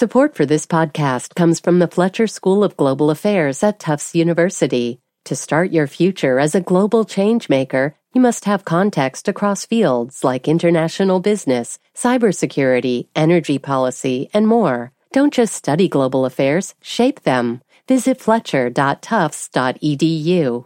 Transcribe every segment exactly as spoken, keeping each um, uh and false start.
Support for this podcast comes from the Fletcher School of Global Affairs at Tufts University. To start your future as a global changemaker, you must have context across fields like international business, cybersecurity, energy policy, and more. Don't just study global affairs, shape them. Visit fletcher dot tufts dot e d u.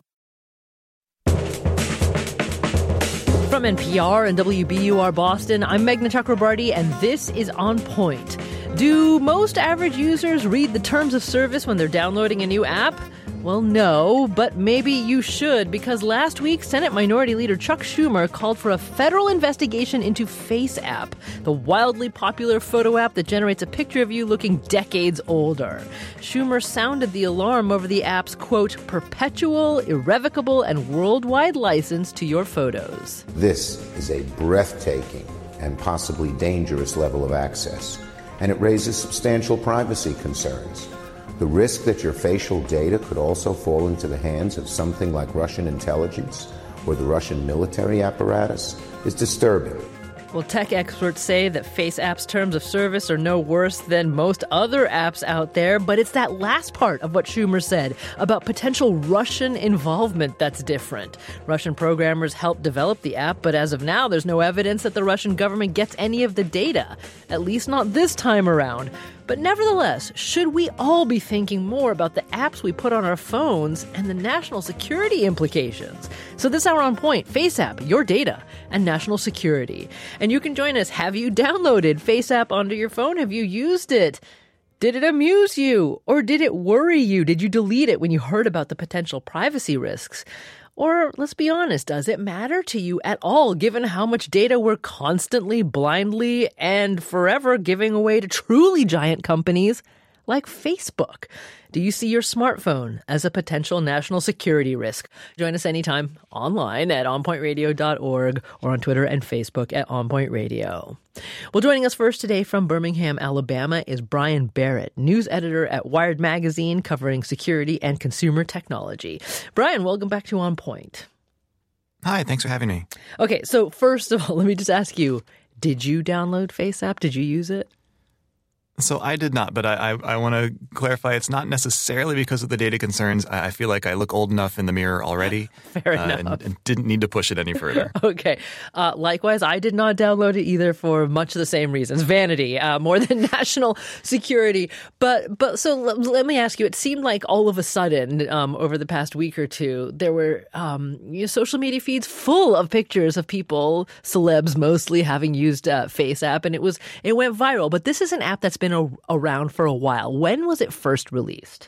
From N P R and W B U R Boston, I'm Meghna Chakrabarty, and this is On Point. Do most average users read the terms of service when they're downloading a new app? Well, no, but maybe you should, because last week, Senate Minority Leader Chuck Schumer called for a federal investigation into FaceApp, the wildly popular photo app that generates a picture of you looking decades older. Schumer sounded the alarm over the app's, quote, perpetual, irrevocable, and worldwide license to your photos. This is a breathtaking and possibly dangerous level of access, and it raises substantial privacy concerns. The risk that your facial data could also fall into the hands of something like Russian intelligence or the Russian military apparatus is disturbing. Well, tech experts say that FaceApp's terms of service are no worse than most other apps out there, but it's that last part of what Schumer said about potential Russian involvement that's different. Russian programmers helped develop the app, but as of now, there's no evidence that the Russian government gets any of the data, at least not this time around. But nevertheless, should we all be thinking more about the apps we put on our phones and the national security implications? So this hour On Point, FaceApp, your data, and national security. And you can join us. Have you downloaded FaceApp onto your phone? Have you used it? Did it amuse you? Or did it worry you? Did you delete it when you heard about the potential privacy risks? Or, let's be honest, does it matter to you at all, given how much data we're constantly, blindly, and forever giving away to truly giant companies like Facebook? Do you see your smartphone as a potential national security risk? Join us anytime online at on point radio dot org or on Twitter and Facebook at On Point Radio. Well, joining us first today from Birmingham, Alabama is Brian Barrett, news editor at Wired Magazine covering security and consumer technology. Brian, welcome back to On Point. Hi, thanks for having me. Okay, so first of all, let me just ask you, did you download FaceApp? Did you use it? So I did not, but I, I, I want to clarify it's not necessarily because of the data concerns. I, I feel like I look old enough in the mirror already. Fair uh, enough. And, and didn't need to push it any further. Okay. Uh, likewise, I did not download it either for much the same reasons. Vanity, uh, more than national security. But but so l- let me ask you, it seemed like all of a sudden um, over the past week or two, there were um, you know, social media feeds full of pictures of people, celebs mostly, having used uh, FaceApp. And it was it went viral. But this is an app that's been a, around for a while. When was it first released?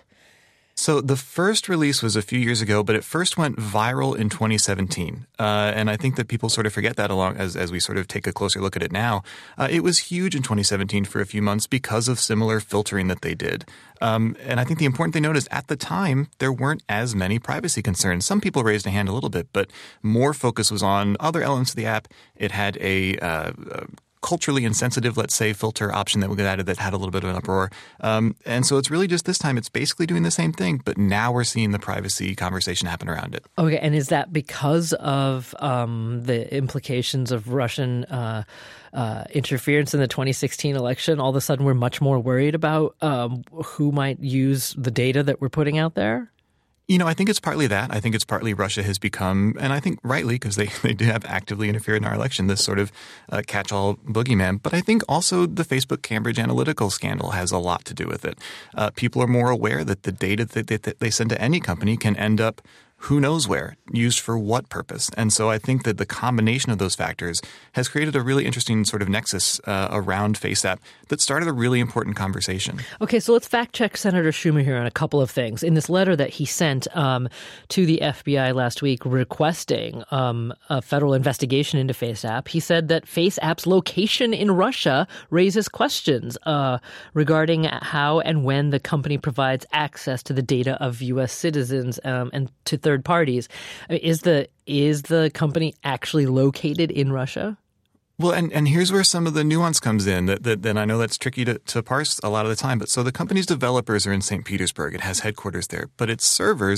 So the first release was a few years ago, but it first went viral in twenty seventeen. Uh, and I think that people sort of forget that along as, as we sort of take a closer look at it now. Uh, it was huge in twenty seventeen for a few months because of similar filtering that they did. Um, and I think the important thing to note is at the time, there weren't as many privacy concerns. Some people raised a hand a little bit, but more focus was on other elements of the app. It had a uh, culturally insensitive, let's say, filter option that we got added that had a little bit of an uproar. Um, and so it's really just this time, it's basically doing the same thing, but now we're seeing the privacy conversation happen around it. Okay, and is that because of um, the implications of Russian uh, uh, interference in the twenty sixteen election? All of a sudden, we're much more worried about um, who might use the data that we're putting out there? You know, I think it's partly that. I think it's partly Russia has become, and I think rightly, because they, they do have actively interfered in our election, this sort of uh, catch-all boogeyman. But I think also the Facebook Cambridge Analytica scandal has a lot to do with it. Uh, people are more aware that the data that they, that they send to any company can end up who knows where, used for what purpose. And so I think that the combination of those factors has created a really interesting sort of nexus uh, around FaceApp that started a really important conversation. Okay, so let's fact check Senator Schumer here on a couple of things. In this letter that he sent um, to the F B I last week requesting um, a federal investigation into FaceApp, he said that FaceApp's location in Russia raises questions uh, regarding how and when the company provides access to the data of U S citizens um, and to third parties. Is the is the company actually located in Russia? Well, and, and here's where some of the nuance comes in that, that, that I know that's tricky to, to parse a lot of the time. But so the company's developers are in Saint Petersburg. It has headquarters there, but its servers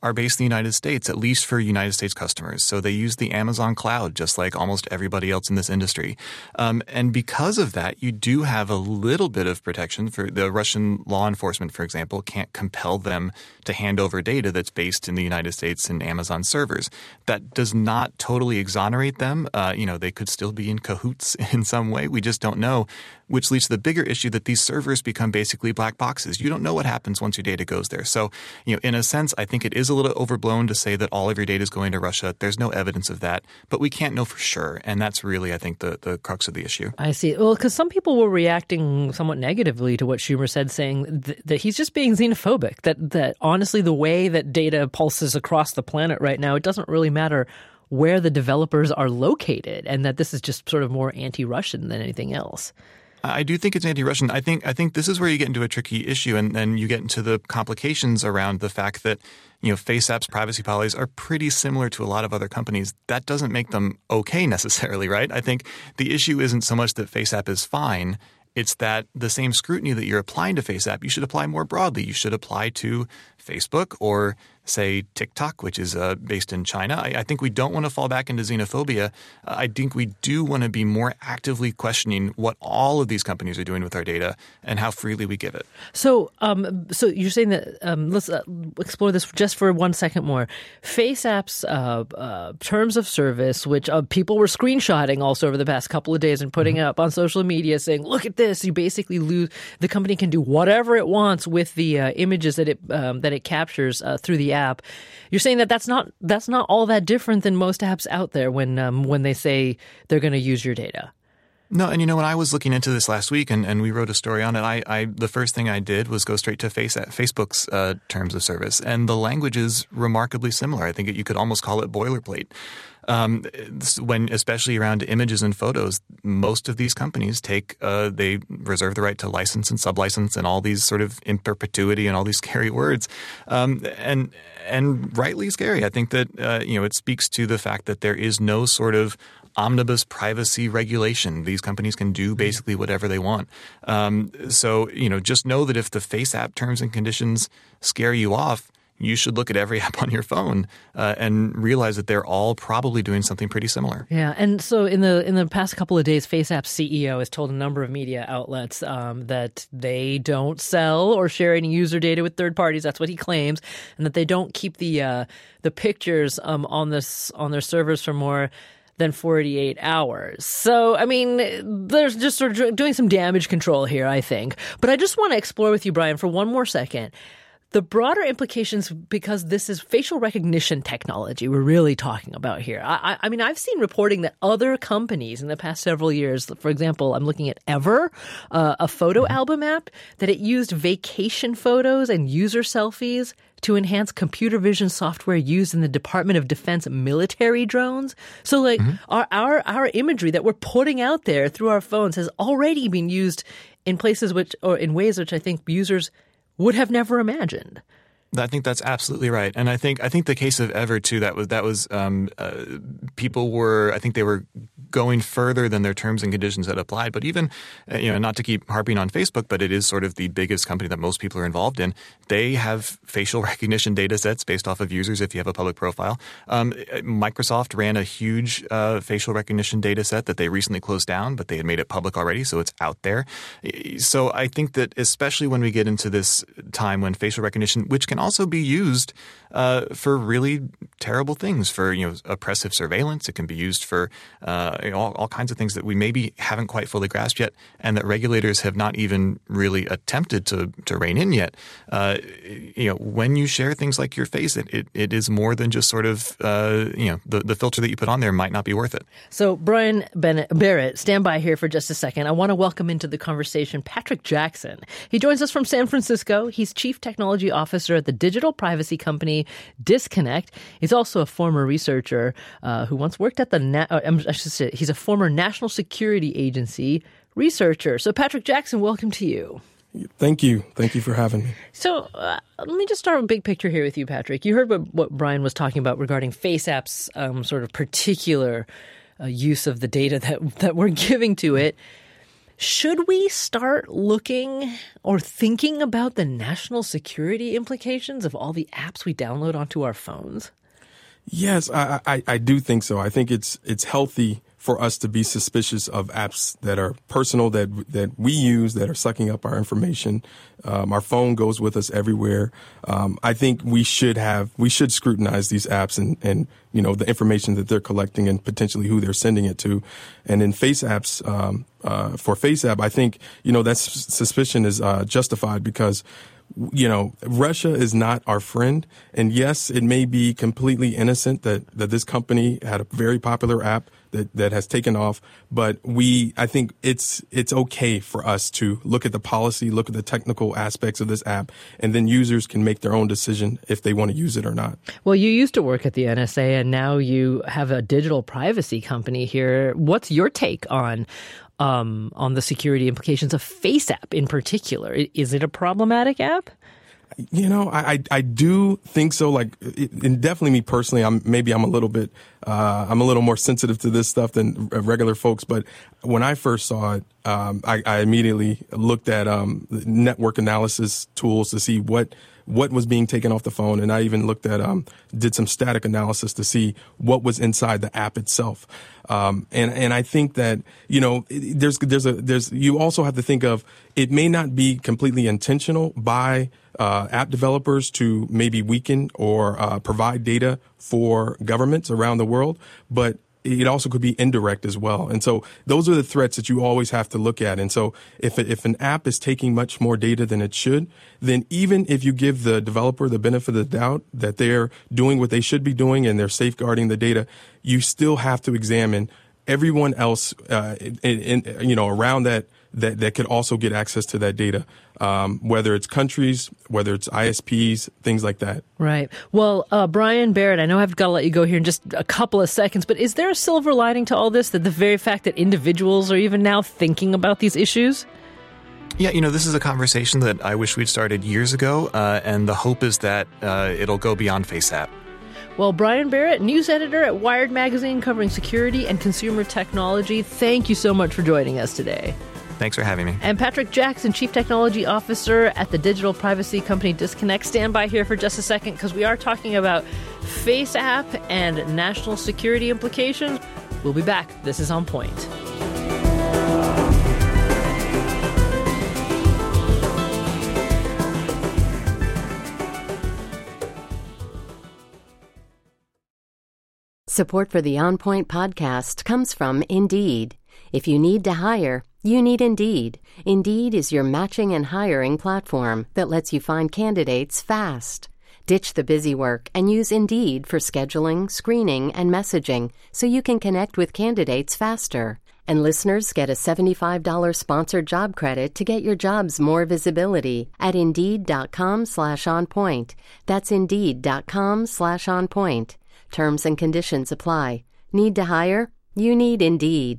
are based in the United States, at least for United States customers. So they use the Amazon cloud, just like almost everybody else in this industry. Um, and because of that, you do have a little bit of protection. For the Russian law enforcement, for example, can't compel them to hand over data that's based in the United States and Amazon servers. That does not totally exonerate them. Uh, you know, they could still be in cahoots in some way. We just don't know, which leads to the bigger issue that these servers become basically black boxes. You don't know what happens once your data goes there. So, you know, in a sense, I think it is a little overblown to say that all of your data is going to Russia. There's no evidence of that, but we can't know for sure. And that's really, I think, the, the crux of the issue. I see. Well, because some people were reacting somewhat negatively to what Schumer said, saying th- that he's just being xenophobic, that, that honestly, the way that data pulses across the planet right now, it doesn't really matter where the developers are located, and that this is just sort of more anti-Russian than anything else. I do think it's anti-Russian. I think I think this is where you get into a tricky issue, and then you get into the complications around the fact that, you know, FaceApp's privacy policies are pretty similar to a lot of other companies. That doesn't make them okay necessarily, right? I think the issue isn't so much that FaceApp is fine. It's that the same scrutiny that you're applying to FaceApp, you should apply more broadly. You should apply to Facebook or, say, TikTok, which is uh, based in China. I, I think we don't want to fall back into xenophobia. Uh, I think we do want to be more actively questioning what all of these companies are doing with our data and how freely we give it. So um, so you're saying that um, – let's uh, explore this just for one second more. FaceApp's uh, uh, terms of service, which uh, people were screenshotting also over the past couple of days and putting mm-hmm. up on social media saying, look at this. You basically lose – the company can do whatever it wants with the uh, images that it um, that it captures uh, through the app. You're saying that that's not that's not all that different than most apps out there when um, when they say they're going to use your data. No, and you know, when I was looking into this last week and, and we wrote a story on it, I, I the first thing I did was go straight to face, Facebook's uh, terms of service, and the language is remarkably similar. I think you could almost call it boilerplate. Um, when, especially around images and photos, most of these companies take, uh, they reserve the right to license and sublicense and all these sort of in perpetuity and all these scary words. Um, and, and rightly scary. I think that, uh, you know, it speaks to the fact that there is no sort of omnibus privacy regulation. These companies can do basically whatever they want. Um, so, you know, just know that if the FaceApp terms and conditions scare you off, you should look at every app on your phone uh, and realize that they're all probably doing something pretty similar. Yeah, and so in the in the past couple of days, FaceApp's C E O has told a number of media outlets um, that they don't sell or share any user data with third parties. That's what he claims, and that they don't keep the uh, the pictures um, on this on their servers for more than forty-eight hours. So, I mean, there's just sort of doing some damage control here, I think. But I just want to explore with you, Brian, for one more second, the broader implications, because this is facial recognition technology we're really talking about here. I, I mean, I've seen reporting that other companies in the past several years, for example, I'm looking at Ever, uh, a photo album app, that it used vacation photos and user selfies to enhance computer vision software used in the Department of Defense military drones. So, like, mm-hmm. our, our our imagery that we're putting out there through our phones has already been used in places which, or in ways which I think users would have never imagined. I think that's absolutely right, and I think I think the case of Ever too. That was that was um, uh, people were I think they were going further than their terms and conditions had applied. But even uh, you know, not to keep harping on Facebook, but it is sort of the biggest company that most people are involved in. They have facial recognition data sets based off of users. If you have a public profile, um, Microsoft ran a huge uh, facial recognition data set that they recently closed down, but they had made it public already, so it's out there. So I think that especially when we get into this time when facial recognition, which can also be used uh, for really terrible things, for you know oppressive surveillance. It can be used for uh, you know, all, all kinds of things that we maybe haven't quite fully grasped yet, and that regulators have not even really attempted to to rein in yet. Uh, you know, when you share things like your face, it it, it is more than just sort of uh, you know the the filter that you put on there might not be worth it. So Brian Bennett, Barrett, stand by here for just a second. I want to welcome into the conversation Patrick Jackson. He joins us from San Francisco. He's Chief Technology Officer at the digital privacy company Disconnect. He's also a former researcher uh, who once worked at the, Na- I should say, he's a former National Security Agency researcher. So Patrick Jackson, welcome to you. Thank you. Thank you for having me. So uh, let me just start with big picture here with you, Patrick. You heard what, what Brian was talking about regarding FaceApp's um, sort of particular uh, use of the data that that we're giving to it. Should we start looking or thinking about the national security implications of all the apps we download onto our phones? Yes, I, I, I do think so. I think it's it's healthy for us to be suspicious of apps that are personal, that that we use, that are sucking up our information. Um, our phone goes with us everywhere. Um, I think we should have we should scrutinize these apps and, and you know the information that they're collecting and potentially who they're sending it to. And in Face apps, um, uh, for FaceApp, I think you know that suspicion is uh, justified because. You know, Russia is not our friend. And yes, it may be completely innocent that, that this company had a very popular app that, that has taken off. But we, I think it's, it's okay for us to look at the policy, look at the technical aspects of this app, and then users can make their own decision if they want to use it or not. Well, you used to work at the N S A and now you have a digital privacy company here. What's your take on Um, on the security implications of FaceApp in particular? Is it a problematic app? You know, I, I, I do think so. Like, it, and definitely me personally, I'm maybe I'm a little bit, uh, I'm a little more sensitive to this stuff than regular folks. But when I first saw it, um, I, I immediately looked at um, network analysis tools to see what what was being taken off the phone, and I even looked at um, did some static analysis to see what was inside the app itself. Um, and and I think that you know there's there's a there's you also have to think of it may not be completely intentional by uh, app developers to maybe weaken or uh, provide data for governments around the world, but it also could be indirect as well. And so those are the threats that you always have to look at. And so if if an app is taking much more data than it should, then even if you give the developer the benefit of the doubt that they're doing what they should be doing and they're safeguarding the data, you still have to examine everyone else, uh, in, in, you know, around that, that, that could also get access to that data, um, whether it's countries, whether it's I S Ps, things like that. Right. Well, uh, Brian Barrett, I know I've got to let you go here in just a couple of seconds, but is there a silver lining to all this, that the very fact that individuals are even now thinking about these issues? Yeah, you know, this is a conversation that I wish we'd started years ago, uh, and the hope is that uh, it'll go beyond FaceApp. Well, Brian Barrett, news editor at Wired Magazine covering security and consumer technology, thank you so much for joining us today. Thanks for having me. And Patrick Jackson, Chief Technology Officer at the digital privacy company Disconnect. Stand by here for just a second because we are talking about FaceApp and national security implications. We'll be back. This is On Point. Support for the On Point podcast comes from Indeed. If you need to hire, you need Indeed. Indeed is your matching and hiring platform that lets you find candidates fast. Ditch the busy work and use Indeed for scheduling, screening, and messaging so you can connect with candidates faster. And listeners get a seventy-five dollars sponsored job credit to get your jobs more visibility at Indeed.com slash on point. That's Indeed.com slash on point. Terms and conditions apply. Need to hire? You need Indeed.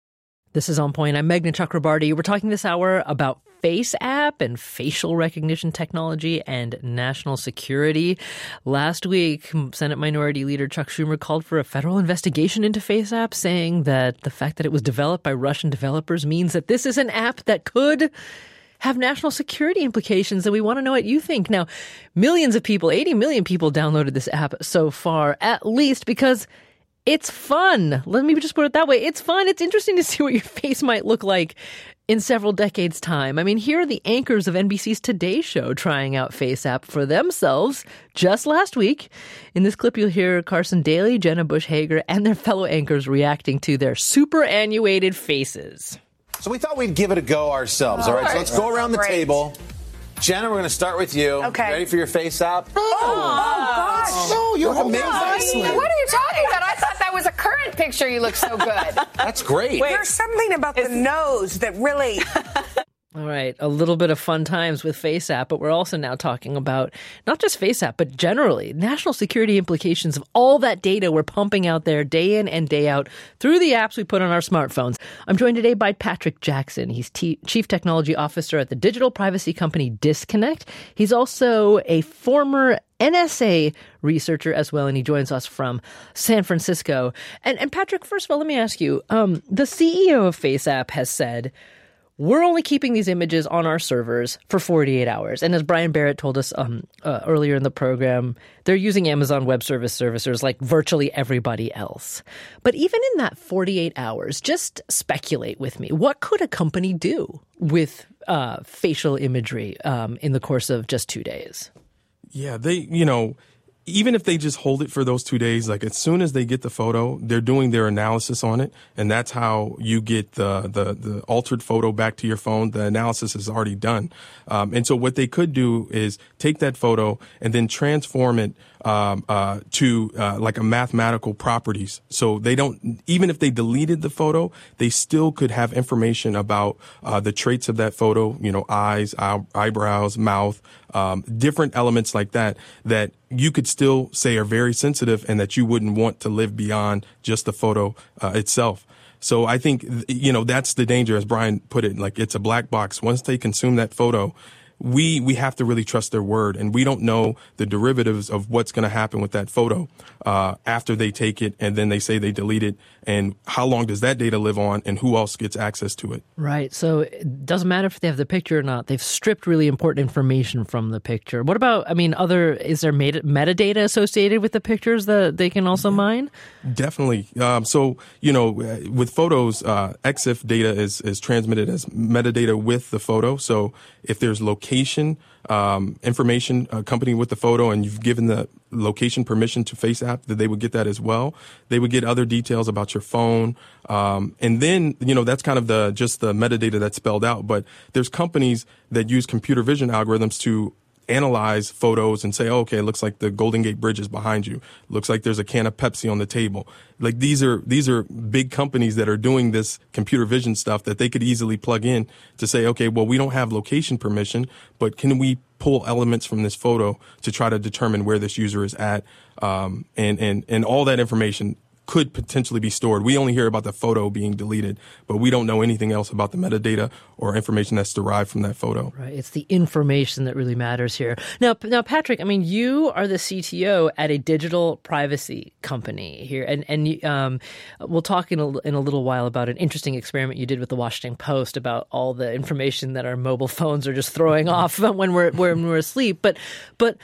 This is On Point. I'm Meghna Chakrabarti. We're talking this hour about FaceApp and facial recognition technology and national security. Last week, Senate Minority Leader Chuck Schumer called for a federal investigation into FaceApp, saying that the fact that it was developed by Russian developers means that this is an app that could have national security implications, and we want to know what you think. Now, millions of people, eighty million people downloaded this app so far, at least because it's fun. Let me just put it that way. It's fun. It's interesting to see what your face might look like in several decades' time. I mean, here are the anchors of N B C's Today Show trying out FaceApp for themselves just last week. In this clip, you'll hear Carson Daly, Jenna Bush Hager, and their fellow anchors reacting to their superannuated faces. So we thought we'd give it a go ourselves, oh, all right? So let's go around the Great. table. Jenna, we're going to start with you. Okay. Ready for your face app? Oh, oh gosh. Oh, you're oh, amazing. What are you talking about? I thought that was a current picture. You look so good. That's great. Wait, there's something about the nose that really... All right, a little bit of fun times with FaceApp, but we're also now talking about not just FaceApp, but generally national security implications of all that data we're pumping out there day in and day out through the apps we put on our smartphones. I'm joined today by Patrick Jackson. He's T- Chief Technology Officer at the digital privacy company Disconnect. He's also a former N S A researcher as well, and he joins us from San Francisco. And, and Patrick, first of all, let me ask you, um, the C E O of FaceApp has said, we're only keeping these images on our servers for forty-eight hours. And as Brian Barrett told us um, uh, earlier in the program, they're using Amazon Web Service servicers like virtually everybody else. But even in that forty-eight hours, just speculate with me. What could a company do with uh, facial imagery um, in the course of just two days? Yeah, they, you know, even if they just hold it for those two days, like as soon as they get the photo, they're doing their analysis on it. And that's how you get the, the, the altered photo back to your phone. The analysis is already done. Um, and so what they could do is take that photo and then transform it um, uh, to uh, like a mathematical properties. So they don't, even if they deleted the photo, they still could have information about uh, the traits of that photo, you know, eyes, eye- eyebrows, mouth, um, different elements like that, that you could still say are very sensitive and that you wouldn't want to live beyond just the photo uh, itself. So I think, you know, that's the danger, as Brian put it, like it's a black box. Once they consume that photo, we we have to really trust their word, and we don't know the derivatives of what's going to happen with that photo uh, after they take it and then they say they delete it, and how long does that data live on, and who else gets access to it. Right. So it doesn't matter if they have the picture or not. They've stripped really important information from the picture. What about, I mean, other, is there meta- metadata associated with the pictures that they can also mine? Definitely. Um, so, you know, with photos, uh, EXIF data is, is transmitted as metadata with the photo. So if there's location um, information accompanied with the photo and you've given the location permission to FaceApp, that they would get that as well. They would get other details about your phone. Um, and then, you know, that's kind of the just the metadata that's spelled out. But there's companies that use computer vision algorithms to analyze photos and say, oh, okay, it looks like the Golden Gate Bridge is behind you. Looks like there's a can of Pepsi on the table. Like these are these are big companies that are doing this computer vision stuff that they could easily plug in to say, okay, well, we don't have location permission, but can we pull elements from this photo to try to determine where this user is at? Um, and, and, and all that information could potentially be stored. We only hear about the photo being deleted, but we don't know anything else about the metadata or information that's derived from that photo. Right. It's the information that really matters here. Now, now, Patrick, I mean, you are the C T O at a digital privacy company here, and and um, we'll talk in a, in a little while about an interesting experiment you did with the Washington Post about all the information that our mobile phones are just throwing off when we're when we're asleep. But but.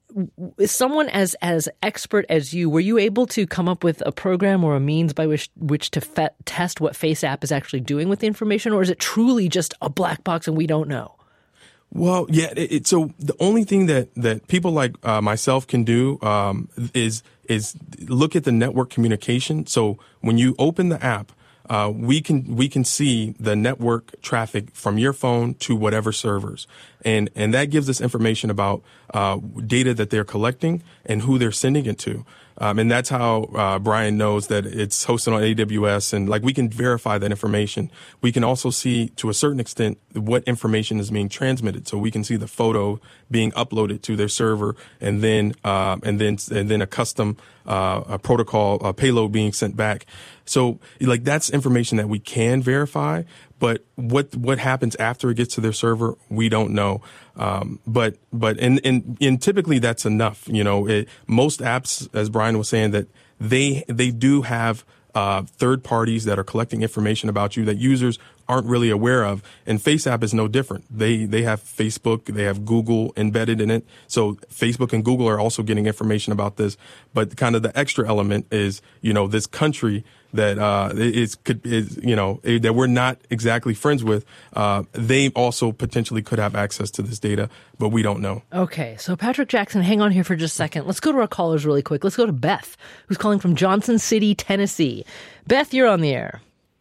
Is someone as as expert as you, were you able to come up with a program or a means by which which to fe- test what FaceApp is actually doing with the information, or is it truly just a black box and we don't know? Well, yeah. It, it, so the only thing that that people like uh, myself can do um, is is look at the network communication. So when you open the app, Uh, we can we can see the network traffic from your phone to whatever servers, and and that gives us information about uh, data that they're collecting and who they're sending it to, um, and that's how uh, Brian knows that it's hosted on A W S, and like we can verify that information. We can also see to a certain extent what information is being transmitted, so we can see the photo being uploaded to their server, and then uh, and then and then a custom uh, a protocol a payload being sent back. So, like, that's information that we can verify, but what what happens after it gets to their server, we don't know. Um, but but and, and and typically that's enough. You know, it, most apps, as Brian was saying, that they they do have uh, third parties that are collecting information about you that users aren't really aware of. And FaceApp is no different. They they have Facebook, they have Google embedded in it. So Facebook and Google are also getting information about this. But kind of the extra element is, you know, this country that uh, is, could, is, you know, that we're not exactly friends with, uh, they also potentially could have access to this data, but we don't know. Okay, so Patrick Jackson, hang on here for just a second. Let's go to our callers really quick. Let's go to Beth, who's calling from Johnson City, Tennessee. Beth, you're on the air.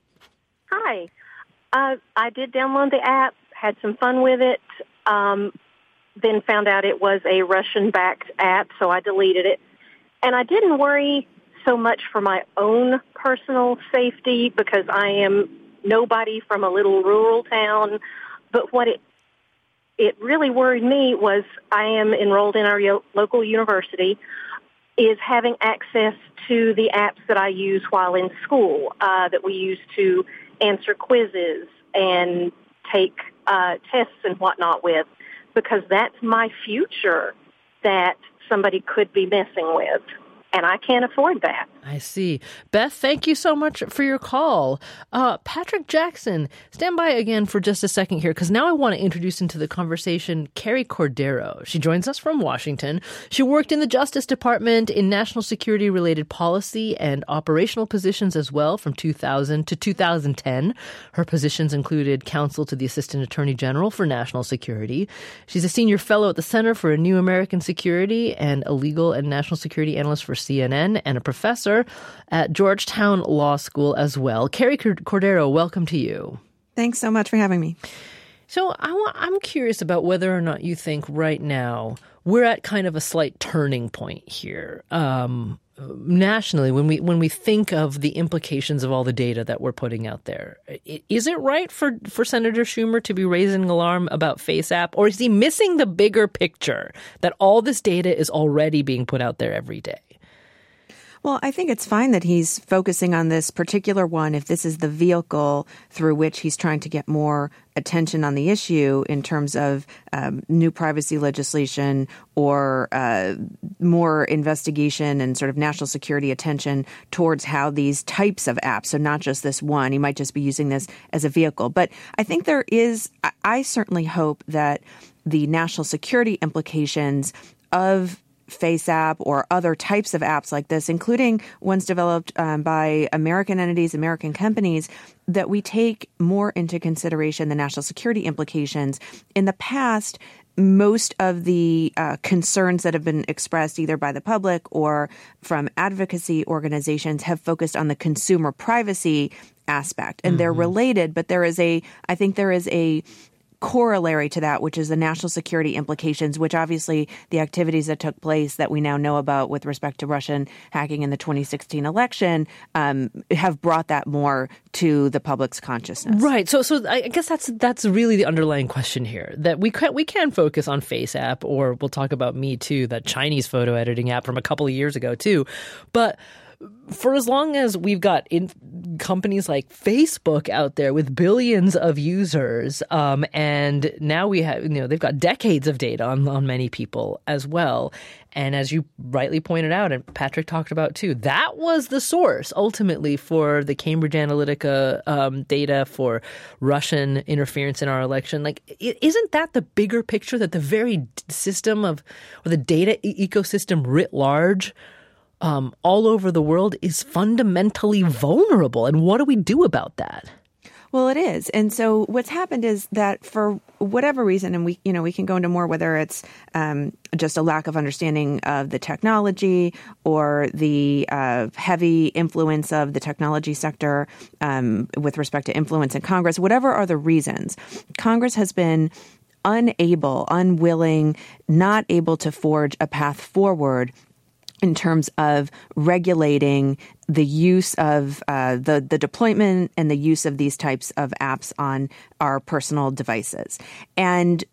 Hi. Uh, I did download the app, had some fun with it, um, then found out it was a Russian-backed app, so I deleted it. And I didn't worry so much for my own personal safety because I am nobody from a little rural town. But what it it really worried me was I am enrolled in our yo- local university, is having access to the apps that I use while in school, uh, that we use to answer quizzes and take uh, tests and whatnot with, because that's my future that somebody could be messing with. And I can't afford that. I see. Beth, thank you so much for your call. Uh, Patrick Jackson, stand by again for just a second here, because now I want to introduce into the conversation Carrie Cordero. She joins us from Washington. She worked in the Justice Department in national security-related policy and operational positions as well from two thousand to two thousand ten. Her positions included counsel to the Assistant Attorney General for National Security. She's a senior fellow at the Center for a New American Security and a legal and national security analyst for C N N, and a professor at Georgetown Law School as well. Carrie Cordero, welcome to you. Thanks so much for having me. So I w- I'm curious about whether or not you think right now we're at kind of a slight turning point here. Um, nationally, when we when we think of the implications of all the data that we're putting out there, is it right for, for Senator Schumer to be raising alarm about FaceApp, or is he missing the bigger picture that all this data is already being put out there every day? Well, I think it's fine that he's focusing on this particular one if this is the vehicle through which he's trying to get more attention on the issue in terms of um, new privacy legislation or uh, more investigation and sort of national security attention towards how these types of apps, so not just this one, he might just be using this as a vehicle. But I think there is, I certainly hope that the national security implications of FaceApp or other types of apps like this, including ones developed um, by American entities, American companies, that we take more into consideration the national security implications. In the past, most of the uh, concerns that have been expressed either by the public or from advocacy organizations have focused on the consumer privacy aspect. And mm-hmm. they're related, but there is a, I think there is a corollary to that, which is the national security implications, which obviously the activities that took place that we now know about with respect to Russian hacking in the twenty sixteen election um, have brought that more to the public's consciousness. Right. So, so I guess that's that's really the underlying question here. That we can we can focus on FaceApp, or we'll talk about Me Too, that Chinese photo editing app from a couple of years ago too, but for as long as we've got in companies like Facebook out there with billions of users, um, and now we have, you know, they've got decades of data on, on many people as well. And as you rightly pointed out, and Patrick talked about too, that was the source ultimately for the Cambridge Analytica um, data for Russian interference in our election. Like, isn't that the bigger picture, that the very system of, or the data e- ecosystem writ large, Um, all over the world is fundamentally vulnerable? And what do we do about that? Well, it is. And so what's happened is that for whatever reason, and we, you know, we can go into more, whether it's um, just a lack of understanding of the technology or the uh, heavy influence of the technology sector um, with respect to influence in Congress, whatever are the reasons, Congress has been unable, unwilling, not able to forge a path forward in terms of regulating the use of uh, the, the deployment and the use of these types of apps on our personal devices. And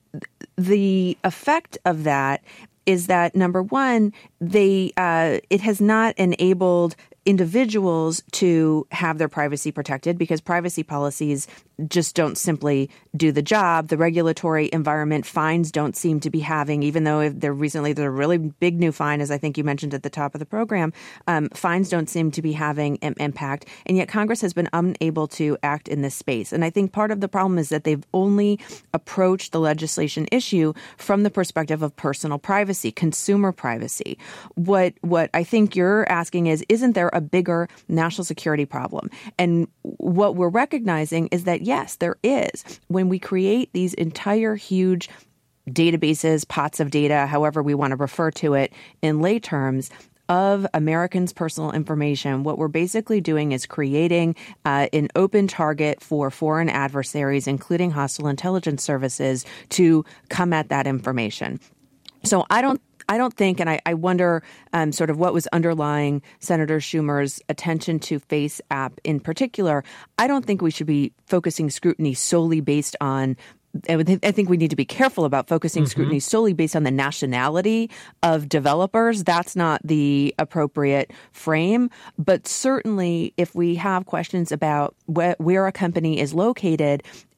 the effect of that is that, number one, they uh, it has not enabled individuals to have their privacy protected, because privacy policies just don't simply do the job. The regulatory environment, fines don't seem to be having, even though there recently there's a really big new fine, as I think you mentioned at the top of the program, um, fines don't seem to be having an impact. And yet Congress has been unable to act in this space. And I think part of the problem is that they've only approached the legislation issue from the perspective of personal privacy, consumer privacy. What, what I think you're asking is, isn't there a bigger national security problem? And what we're recognizing is that, yes, there is. When we create these entire huge databases, pots of data, however we want to refer to it in lay terms, of Americans' personal information, what we're basically doing is creating uh, an open target for foreign adversaries, including hostile intelligence services, to come at that information. So I don't I don't think, and I, I wonder um, sort of what was underlying Senator Schumer's attention to FaceApp in particular. I don't think we should be focusing scrutiny solely based on, I think we need to be careful about focusing mm-hmm. scrutiny solely based on the nationality of developers. That's not the appropriate frame. But certainly if we have questions about wh- where a company is located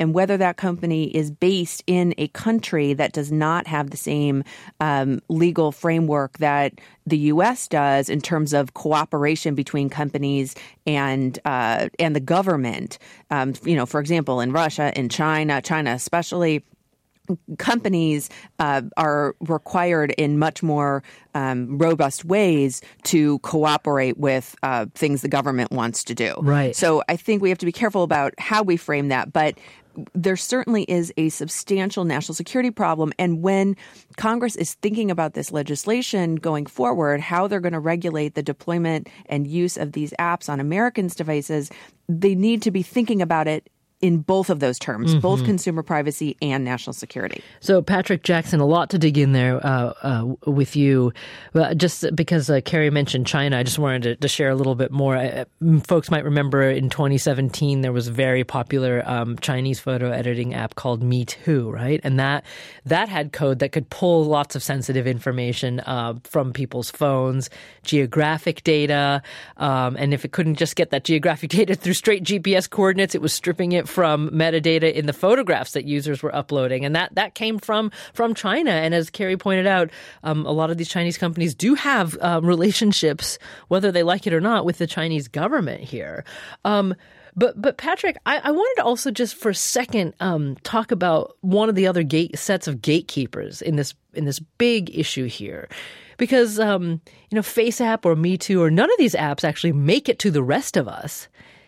and whether that company is based in a country that does not have the same um, legal framework that the U S does in terms of cooperation between companies and uh, and the government. Um, you know, for example, in Russia, in China, China especially, companies uh, are required in much more um, robust ways to cooperate with uh, things the government wants to do. Right. So I think we have to be careful about how we frame that. But there certainly is a substantial national security problem. And when Congress is thinking about this legislation going forward, how they're going to regulate the deployment and use of these apps on Americans' devices, they need to be thinking about it in both of those terms, mm-hmm. both consumer privacy and national security. So, Patrick Jackson, a lot to dig in there uh, uh, with you. Uh, just because uh, Carrie mentioned China, I just wanted to, to share a little bit more. Uh, folks might remember in twenty seventeen, there was a very popular um, Chinese photo editing app called Me Too, right? And that that had code that could pull lots of sensitive information uh, from people's phones, geographic data. Um, and if it couldn't just get that geographic data through straight G P S coordinates, it was stripping it from metadata in the photographs that users were uploading. And that, that came from, from China. And as Carrie pointed out, um, a lot of these Chinese companies do have um, relationships, whether they like it or not, with the Chinese government here. Um, But, but Patrick, I, I wanted to also just for a second um, talk about one of the other gate sets of gatekeepers in this in this big issue here. Because, um, you know, FaceApp or Me Too or none of these apps actually make it to the rest of us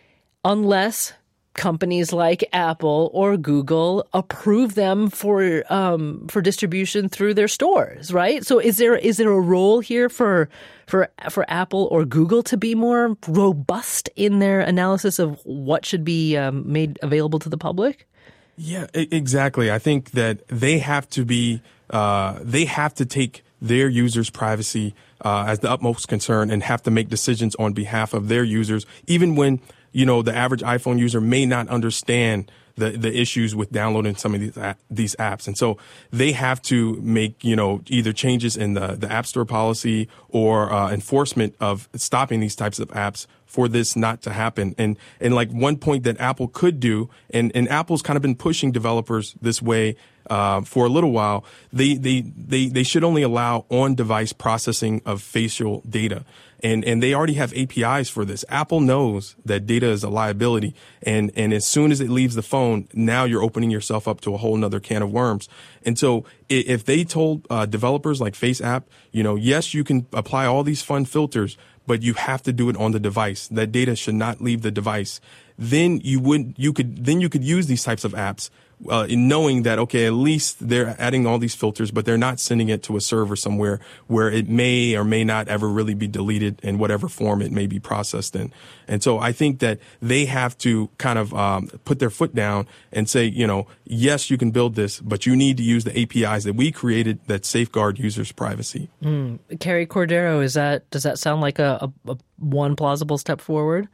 unless companies like Apple or Google approve them for um, for distribution through their stores, right? So is there is there a role here for for for Apple or Google to be more robust in their analysis of what should be um, made available to the public? Yeah, exactly. I think that they have to be uh, they have to take their users' privacy uh, as the utmost concern and have to make decisions on behalf of their users, even when you know, the average iPhone user may not understand the, the issues with downloading some of these these apps. And so they have to make, you know, either changes in the, the App Store policy or uh, enforcement of stopping these types of apps for this not to happen. And and like one point that Apple could do, and, and Apple's kind of been pushing developers this way uh, for a little while, they, they, they, they should only allow on-device processing of facial data. And, and they already have A P Is for this. Apple knows that data is a liability. And, and as soon as it leaves the phone, now you're opening yourself up to a whole nother can of worms. And so if they told uh, developers like FaceApp, you know, yes, you can apply all these fun filters, but you have to do it on the device. That data should not leave the device. Then you would, you could, then you could use these types of apps uh, in knowing that, okay, at least they're adding all these filters, but they're not sending it to a server somewhere where it may or may not ever really be deleted in whatever form it may be processed in. And so I think that they have to kind of um, put their foot down and say, you know, yes, you can build this, but you need to use the A P Is that we created that safeguard users' privacy. Mm. Carrie Cordero, is that does that sound like a, a, a one plausible step forward?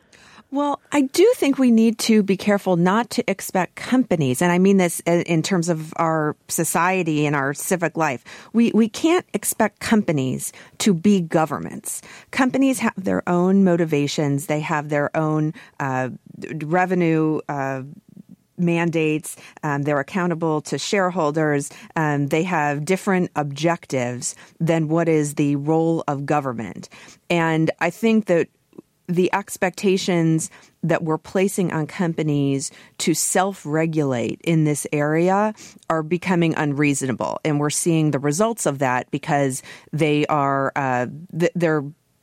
Well, I do think we need to be careful not to expect companies, and I mean this in terms of our society and our civic life. We we can't expect companies to be governments. Companies have their own motivations. They have their own uh, revenue uh mandates. Um, they're accountable to shareholders. Um, they have different objectives than what is the role of government. And I think that the expectations that we're placing on companies to self-regulate in this area are becoming unreasonable. And we're seeing the results of that because they are, uh, they're,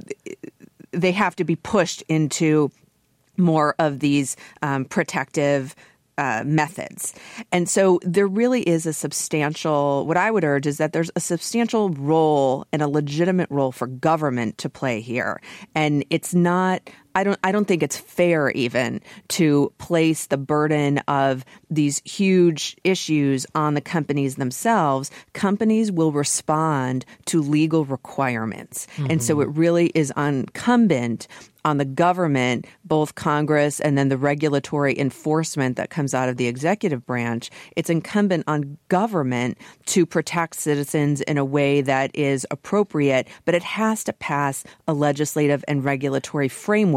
they have to be pushed into more of these um, protective Uh, methods. And so there really is a substantial, what I would urge is that there's a substantial role and a legitimate role for government to play here. And it's not, I don't, I don't think it's fair even to place the burden of these huge issues on the companies themselves. Companies will respond to legal requirements. Mm-hmm. And so it really is incumbent on the government, both Congress and then the regulatory enforcement that comes out of the executive branch. It's incumbent on government to protect citizens in a way that is appropriate, but it has to pass a legislative and regulatory framework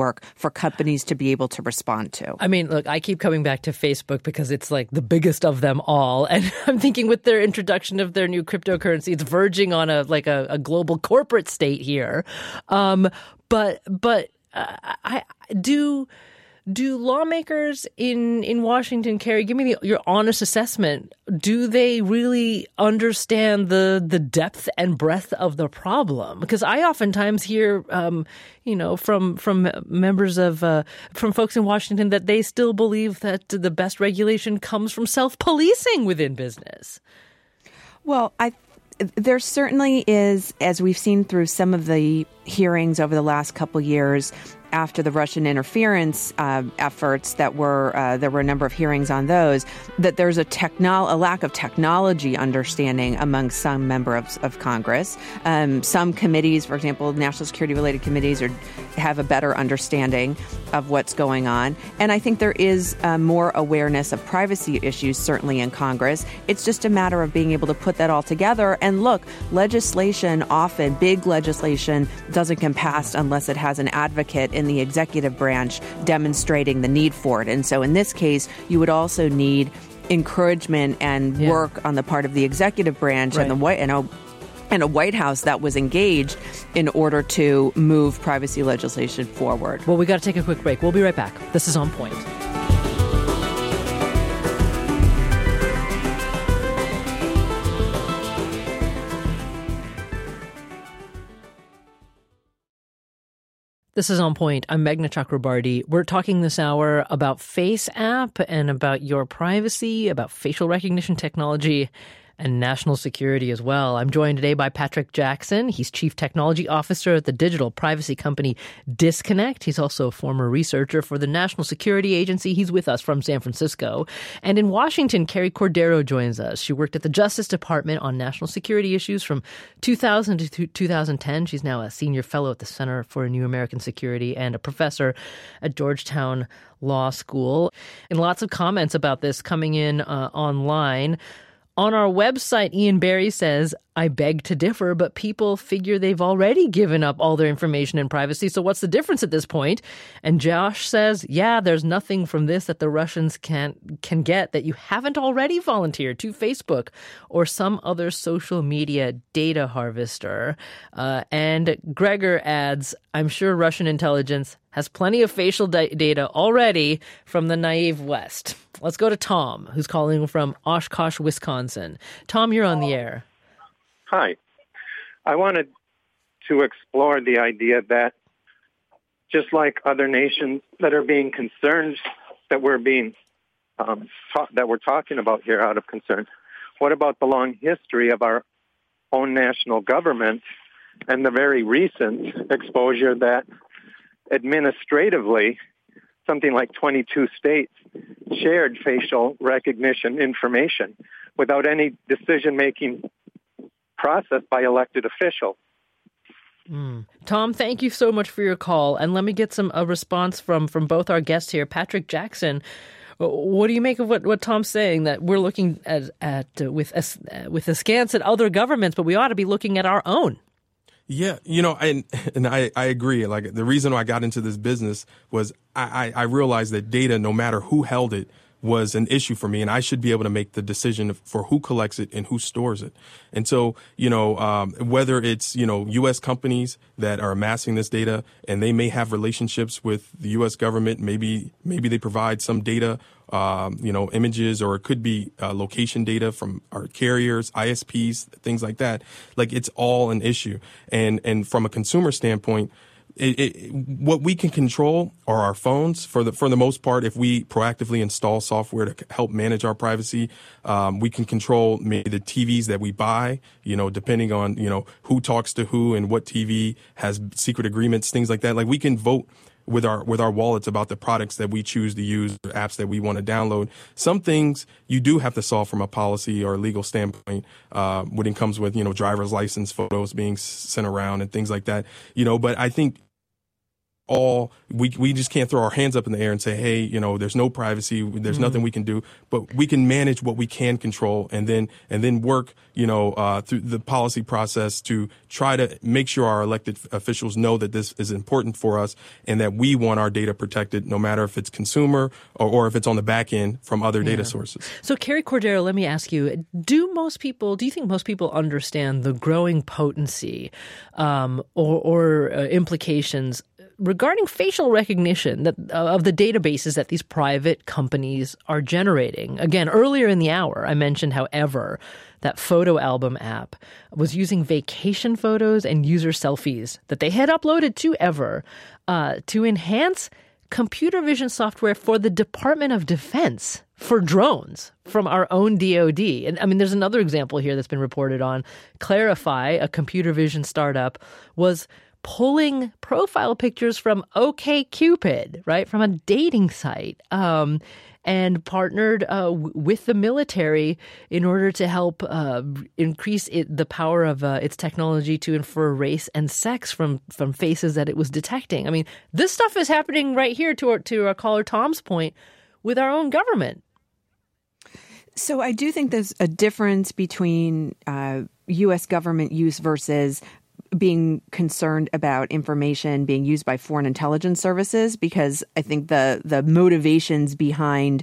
framework for companies to be able to respond to. I mean, look, I keep coming back to Facebook because it's like the biggest of them all. And I'm thinking with their introduction of their new cryptocurrency, it's verging on a like a, a global corporate state here. Um, but but uh, I do. Do lawmakers in, in Washington, Carrie, give me the, your honest assessment. Do they really understand the the depth and breadth of the problem? Because I oftentimes hear, um, you know, from from members of uh, from folks in Washington that they still believe that the best regulation comes from self-policing within business. Well, I there certainly is, as we've seen through some of the hearings over the last couple years, after the Russian interference uh, efforts that were, uh, there were a number of hearings on those, that there's a techno- a lack of technology understanding among some members of, of Congress. Um, some committees, for example, national security related committees, are, have a better understanding of what's going on. And I think there is uh, more awareness of privacy issues, certainly in Congress. It's just a matter of being able to put that all together. And look, legislation, often big legislation, doesn't get passed unless it has an advocate in the executive branch demonstrating the need for it. And so in this case, you would also need encouragement and yeah. work on the part of the executive branch right. and the White and a, and a White House that was engaged in order to move privacy legislation forward. Well, we got to take a quick break. We'll be right back. This is On Point. This is On Point. I'm Meghna Chakrabarti. We're talking this hour about FaceApp and about your privacy, about facial recognition technology, and national security as well. I'm joined today by Patrick Jackson. He's Chief Technology Officer at the digital privacy company Disconnect. He's also a former researcher for the National Security Agency. He's with us from San Francisco. And in Washington, Carrie Cordero joins us. She worked at the Justice Department on national security issues from two thousand to two thousand ten. She's now a senior fellow at the Center for New American Security and a professor at Georgetown Law School. And lots of comments about this coming in uh, online. On our website, Ian Barry says, I beg to differ, but people figure they've already given up all their information and privacy. So what's the difference at this point? And Josh says, yeah, there's nothing from this that the Russians can can get that you haven't already volunteered to Facebook or some other social media data harvester. Uh, and Gregor adds, I'm sure Russian intelligence has plenty of facial da- data already from the naive West. Let's go to Tom, who's calling from Oshkosh, Wisconsin. Tom, you're on the air. Hi. I wanted to explore the idea that just like other nations that are being concerned that we're being um, ta- that we're talking about here out of concern, what about the long history of our own national government and the very recent exposure that administratively something like twenty-two states shared facial recognition information without any decision-making process by elected officials. Mm. Tom, thank you so much for your call. And let me get some a response from, from both our guests here. Patrick Jackson, what do you make of what, what Tom's saying, that we're looking at, at uh, with, uh, with askance at other governments, but we ought to be looking at our own? Yeah, you know, and and I, I agree. Like, the reason I got into this business was I, I realized that data, no matter who held it, was an issue for me, and I should be able to make the decision for who collects it and who stores it. And so, you know, um, whether it's, you know, U S companies that are amassing this data, and they may have relationships with the U S government, maybe maybe they provide some data, um, you know, images, or it could be uh, location data from our carriers, I S Ps, things like that. Like, it's all an issue. And and from a consumer standpoint, It, it, what we can control are our phones for the for the most part. If we proactively install software to help manage our privacy, um, we can control maybe the T Vs that we buy. You know, depending on you know who talks to who and what T V has secret agreements, things like that. Like, we can vote with our with our wallets about the products that we choose to use, or apps that we want to download. Some things you do have to solve from a policy or legal standpoint uh, when it comes with you know driver's license photos being sent around and things like that. You know, but I think all we we just can't throw our hands up in the air and say, hey, you know, there's no privacy, there's mm-hmm. nothing we can do, but we can manage what we can control, and then and then work, you know, uh, through the policy process to try to make sure our elected officials know that this is important for us and that we want our data protected, no matter if it's consumer or, or if it's on the back end from other yeah. data sources. So, Carrie Cordero, let me ask you: Do most people? Do you think most people understand the growing potency um, or, or uh, implications regarding facial recognition that uh, of the databases that these private companies are generating? Again, earlier in the hour, I mentioned how Ever, that photo album app, was using vacation photos and user selfies that they had uploaded to Ever uh, to enhance computer vision software for the Department of Defense for drones from our own D O D. And I mean, there's another example here that's been reported on. Clarify, a computer vision startup, was pulling profile pictures from OkCupid, right, from a dating site, um, and partnered uh, w- with the military in order to help uh, increase it, the power of uh, its technology to infer race and sex from, from faces that it was detecting. I mean, this stuff is happening right here, to our, to our caller Tom's point, with our own government. So I do think there's a difference between uh, U S government use versus being concerned about information being used by foreign intelligence services, because I think the the motivations behind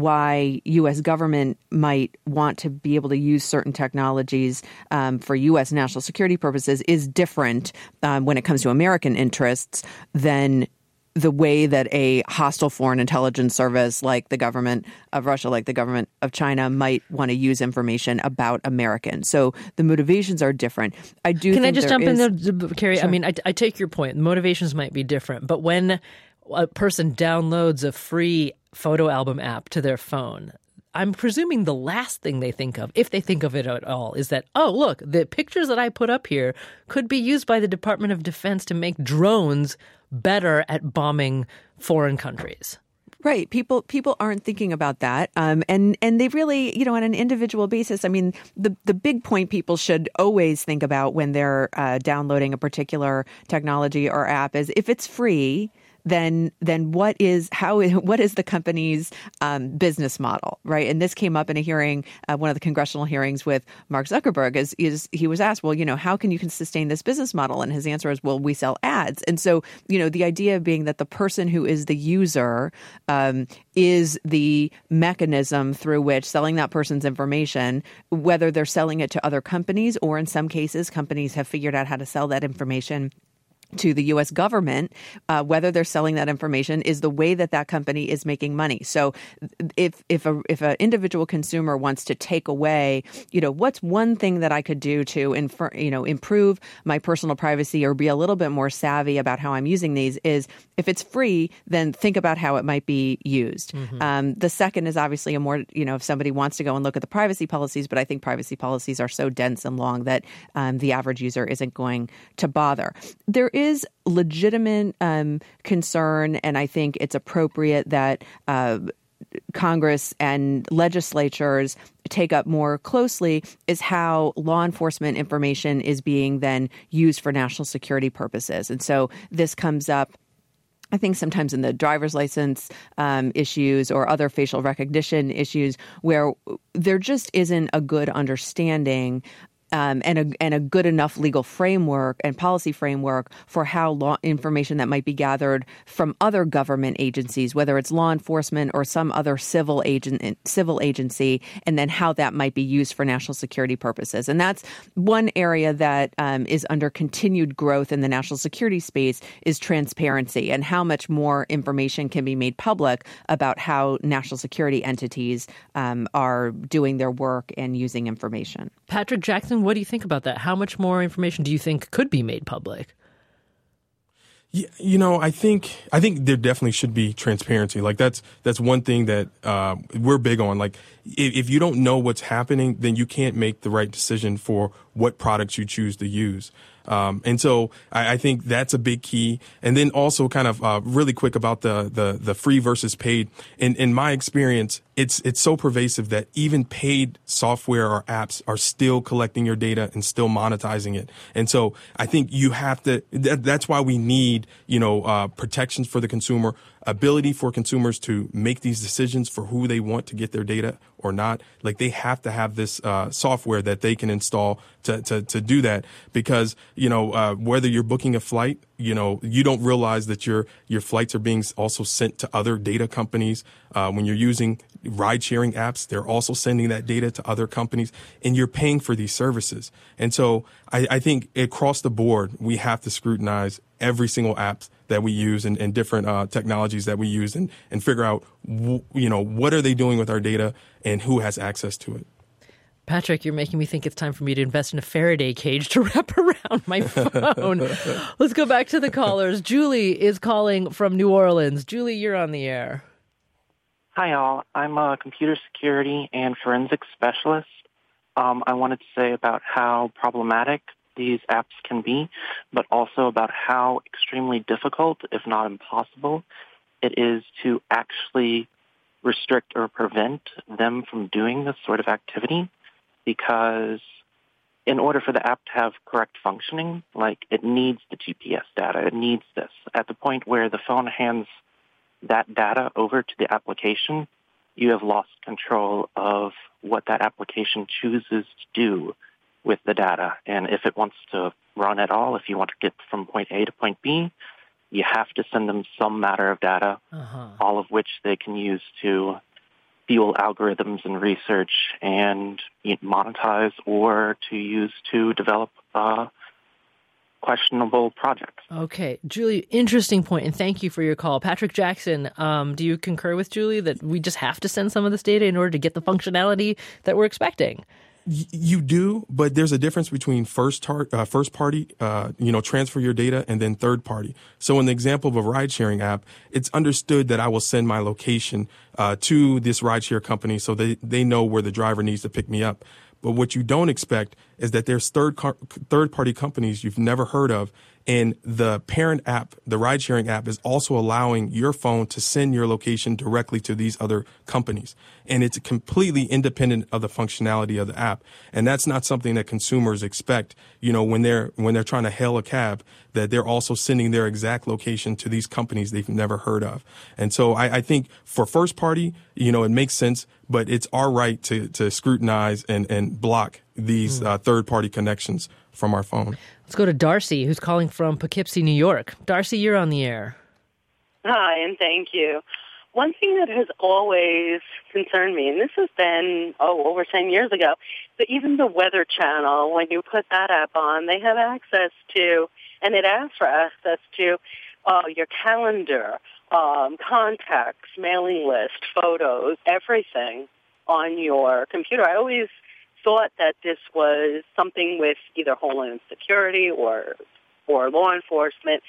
why U S government might want to be able to use certain technologies um, for U S national security purposes is different um, when it comes to American interests than the way that a hostile foreign intelligence service like the government of Russia, like the government of China, might want to use information about Americans. So the motivations are different. I do. Can think I just there jump is, in there, Carrie? Sure. I mean, I, I take your point. Motivations might be different, but when a person downloads a free photo album app to their phone, I'm presuming the last thing they think of, if they think of it at all, is that, oh, look, the pictures that I put up here could be used by the Department of Defense to make drones better at bombing foreign countries. Right. People people aren't thinking about that. Um, and, and they really, you know, on an individual basis, I mean, the, the big point people should always think about when they're uh, downloading a particular technology or app is if it's free, then then what is how is, what is the company's um, business model, right? And this came up in a hearing, uh, one of the congressional hearings with Mark Zuckerberg. Is is he was asked, well, you know, how can you sustain this business model? And his answer is, well, we sell ads. And so, you know, the idea being that the person who is the user um, is the mechanism through which selling that person's information, whether they're selling it to other companies or in some cases, companies have figured out how to sell that information to the U S government, uh, whether they're selling that information is the way that that company is making money. So if if a if an individual consumer wants to take away, you know, what's one thing that I could do to infer, you know, improve my personal privacy or be a little bit more savvy about how I'm using these is if it's free, then think about how it might be used. Mm-hmm. Um, the second is obviously a more, you know, if somebody wants to go and look at the privacy policies, but I think privacy policies are so dense and long that um, the average user isn't going to bother. There is is legitimate um, concern, and I think it's appropriate that uh, Congress and legislatures take up more closely is how law enforcement information is being then used for national security purposes. And so this comes up, I think, sometimes in the driver's license um, issues or other facial recognition issues where there just isn't a good understanding Um, and, a, and a good enough legal framework and policy framework for how law information that might be gathered from other government agencies, whether it's law enforcement or some other civil agent, civil agency, and then how that might be used for national security purposes. And that's one area that um, is under continued growth in the national security space is transparency and how much more information can be made public about how national security entities um, are doing their work and using information. Patrick Jackson, what do you think about that? How much more information do you think could be made public? Yeah, you know, I think I think there definitely should be transparency. Like that's that's one thing that uh, we're big on. Like if, if you don't know what's happening, then you can't make the right decision for what products you choose to use. Um, and so I, I think that's a big key. And then also kind of uh, really quick about the, the the free versus paid. In in my experience, it's it's so pervasive that even paid software or apps are still collecting your data and still monetizing it. And so I think you have to. That, that's why we need you know uh, protections for the consumer, ability for consumers to make these decisions for who they want to get their data or not. Like they have to have this uh, software that they can install to, to, to do that, because, you know, uh, whether you're booking a flight, you know, you don't realize that your, your flights are being also sent to other data companies. Uh, when you're using ride sharing apps, they're also sending that data to other companies, and you're paying for these services. And so I, I think across the board, we have to scrutinize every single app that we use and, and different uh, technologies that we use, and, and figure out, w- you know, what are they doing with our data and who has access to it. Patrick, you're making me think it's time for me to invest in a Faraday cage to wrap around my phone. Let's go back to the callers. Julie is calling from New Orleans. Julie, you're on the air. Hi, all. I'm a computer security and forensics specialist. Um, I wanted to say about how problematic these apps can be, but also about how extremely difficult, if not impossible, it is to actually restrict or prevent them from doing this sort of activity. Because in order for the app to have correct functioning, like it needs the G P S data, it needs this. At the point where the phone hands that data over to the application, you have lost control of what that application chooses to do with the data. And if it wants to run at all, if you want to get from point A to point B, you have to send them some matter of data, uh-huh. all of which they can use to fuel algorithms and research and monetize, or to use to develop uh, questionable projects. Okay. Julie, interesting point, and thank you for your call. Patrick Jackson, um, do you concur with Julie that we just have to send some of this data in order to get the functionality that we're expecting? You do, but there's a difference between first tar- uh, first party, uh, you know, transfer your data, and then third party. So in the example of a ride sharing app, it's understood that I will send my location uh, to this ride share company so they, they know where the driver needs to pick me up. But what you don't expect is that there's third car- third party companies you've never heard of, and the parent app, the ride sharing app, is also allowing your phone to send your location directly to these other companies. And it's completely independent of the functionality of the app. And that's not something that consumers expect, you know, when they're, when they're trying to hail a cab, that they're also sending their exact location to these companies they've never heard of. And so I, I think for first party, you know, it makes sense, but it's our right to, to scrutinize and, and block these mm. uh, third party connections from our phone. Let's go to Darcy, who's calling from Poughkeepsie, New York. Darcy, you're on the air. Hi, and thank you. One thing that has always concerned me, and this has been, oh, over ten years ago, that even the Weather Channel, when you put that app on, they have access to, and it asks for access to uh, your calendar, um, contacts, mailing list, photos, everything on your computer. I always thought that this was something with either Homeland Security or or law enforcement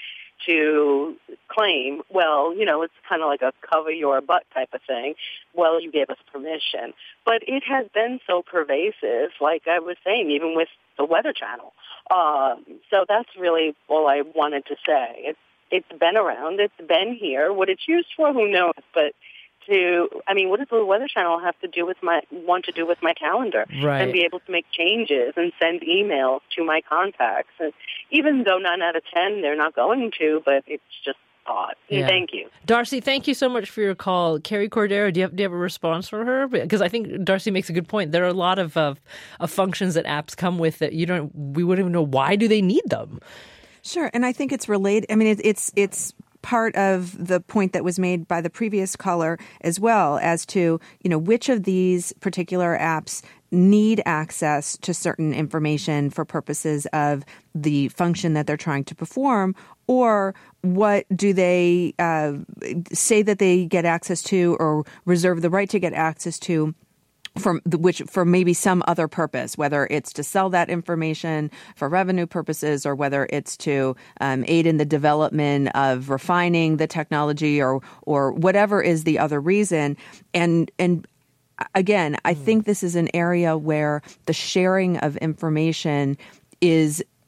to claim, well, you know, it's kind of like a cover your butt type of thing. Well, you gave us permission. But it has been so pervasive, like I was saying, even with the Weather Channel. Um, so that's really all I wanted to say. It's, it's been around. It's been here. What it's used for, who knows? But to, I mean, what does the Weather Channel have to do with my, want to do with my calendar? Right. And be able to make changes and send emails to my contacts. And even though nine out of ten, they're not going to, but it's just odd. Yeah. Thank you. Darcy, thank you so much for your call. Carrie Cordero, do you have, do you have a response for her? Because I think Darcy makes a good point. There are a lot of, of, of functions that apps come with that you don't, we wouldn't even know why do they need them. Sure. And I think it's related. I mean, it, it's, it's, part of the point that was made by the previous caller as well, as to, you know, which of these particular apps need access to certain information for purposes of the function that they're trying to perform, or what do they uh, say that they get access to or reserve the right to get access to for which for maybe some other purpose, whether it's to sell that information for revenue purposes or whether it's to um, aid in the development of refining the technology or or whatever is the other reason. And and again, I think this is an area where the sharing of information is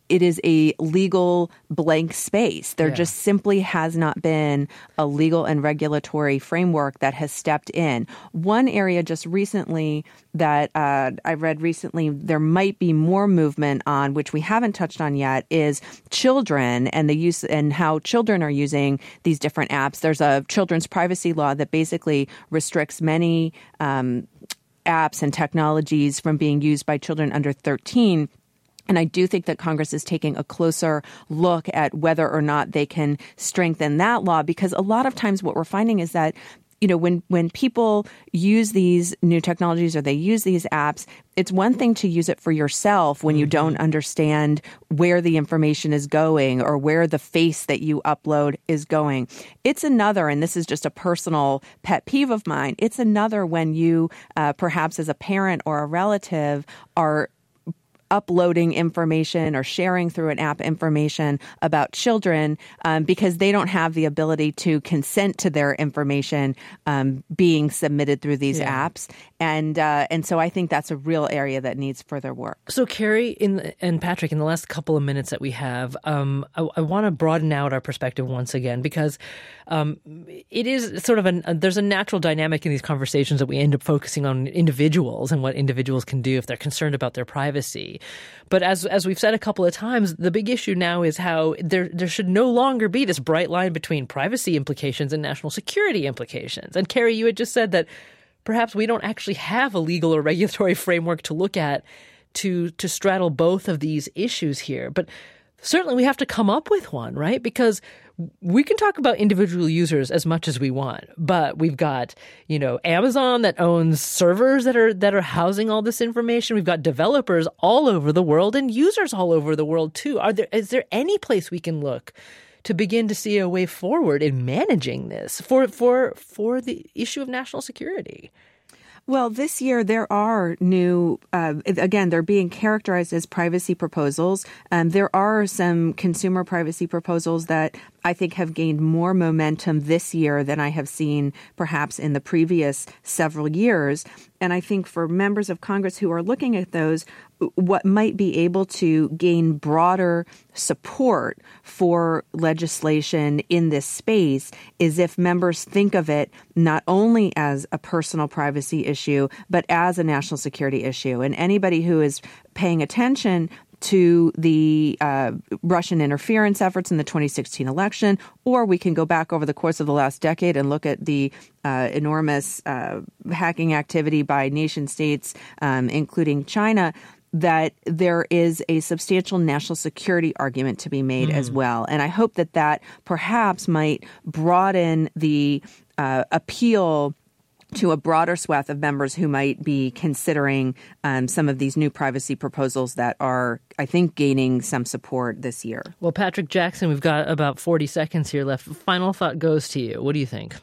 it is a legal blank space. There Yeah. just simply has not been a legal and regulatory framework that has stepped in. One area just recently that uh, I read recently there might be more movement on, which we haven't touched on yet, is children and the use and how children are using these different apps. There's a children's privacy law that basically restricts many um, apps and technologies from being used by children under thirteen. And I do think that Congress is taking a closer look at whether or not they can strengthen that law, because a lot of times what we're finding is that, you know, when, when people use these new technologies or they use these apps, it's one thing to use it for yourself when you don't understand where the information is going or where the face that you upload is going. It's another, and this is just a personal pet peeve of mine, it's another when you, uh, perhaps as a parent or a relative, are uploading information or sharing through an app information about children um, because they don't have the ability to consent to their information um, being submitted through these Yeah. apps. And uh, and so I think that's a real area that needs further work. So, Carrie in the, and Patrick, in the last couple of minutes that we have, um, I, I want to broaden out our perspective once again, because um, it is sort of an, a, there's a natural dynamic in these conversations that we end up focusing on individuals and what individuals can do if they're concerned about their privacy. But as as we've said a couple of times, the big issue now is how there there should no longer be this bright line between privacy implications and national security implications. And Carrie, you had just said that perhaps we don't actually have a legal or regulatory framework to look at to to straddle both of these issues here. But certainly we have to come up with one, right? Because we can talk about individual users as much as we want, but we've got, you know, Amazon that owns servers that are that are housing all this information. We've got developers all over the world and users all over the world too. Are there is there any place we can look to begin to see a way forward in managing this for for for the issue of national security? Well, this year there are new, uh, again, they're being characterized as privacy proposals. Um, there are some consumer privacy proposals that I think have gained more momentum this year than I have seen perhaps in the previous several years. And I think for members of Congress who are looking at those, what might be able to gain broader support for legislation in this space is if members think of it not only as a personal privacy issue, but as a national security issue. And anybody who is paying attention to the uh, Russian interference efforts in the twenty sixteen election, or we can go back over the course of the last decade and look at the uh, enormous uh, hacking activity by nation states, um, including China, that there is a substantial national security argument to be made mm. as well. And I hope that that perhaps might broaden the uh, appeal to a broader swath of members who might be considering um, some of these new privacy proposals that are, I think, gaining some support this year. Well, Patrick Jackson, we've got about forty seconds here left. Final thought goes to you. What do you think?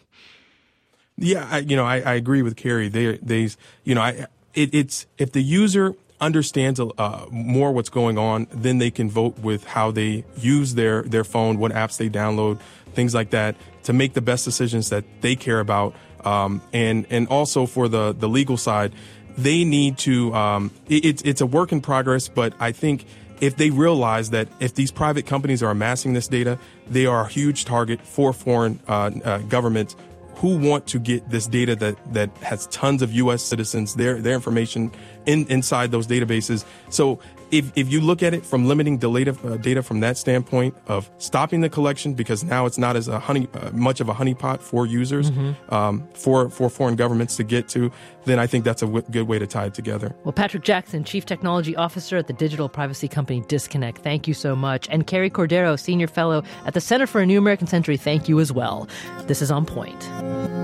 Yeah, I, you know, I, I agree with Carrie. They, they, you know, I, it, it's if the user understands uh, more what's going on, then they can vote with how they use their, their phone, what apps they download, things like that, to make the best decisions that they care about. Um, and, and also for the, the legal side, they need to, um, it, it's, it's a work in progress, but I think if they realize that if these private companies are amassing this data, they are a huge target for foreign uh, uh, governments who want to get this data that, that has tons of U S citizens, their their information in, inside those databases. So if, if you look at it from limiting the data, uh, data from that standpoint of stopping the collection, because now it's not as a honey uh, much of a honeypot for users, mm-hmm. um, for, for foreign governments to get to, then I think that's a w- good way to tie it together. Well, Patrick Jackson, Chief Technology Officer at the digital privacy company Disconnect, thank you so much. And Carrie Cordero, Senior Fellow at the Center for a New American Century, thank you as well. This is On Point.